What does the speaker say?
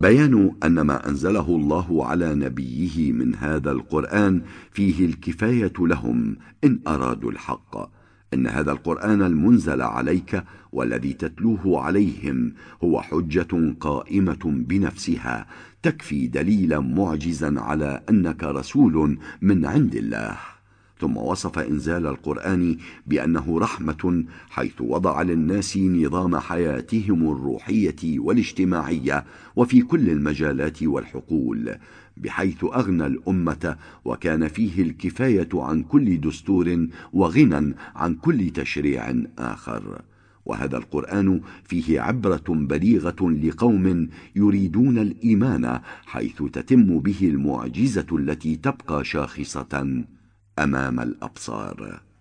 بيان أن ما أنزله الله على نبيه من هذا القرآن فيه الكفاية لهم إن أرادوا الحق. إن هذا القرآن المنزل عليك والذي تتلوه عليهم هو حجة قائمة بنفسها، تكفي دليلا معجزا على أنك رسول من عند الله. ثم وصف إنزال القرآن بأنه رحمة، حيث وضع للناس نظام حياتهم الروحية والاجتماعية وفي كل المجالات والحقول، بحيث أغنى الأمة وكان فيه الكفاية عن كل دستور وغنى عن كل تشريع آخر. وهذا القرآن فيه عبرة بليغة لقوم يريدون الإيمان، حيث تتم به المعجزة التي تبقى شاخصة أمام الأبصار.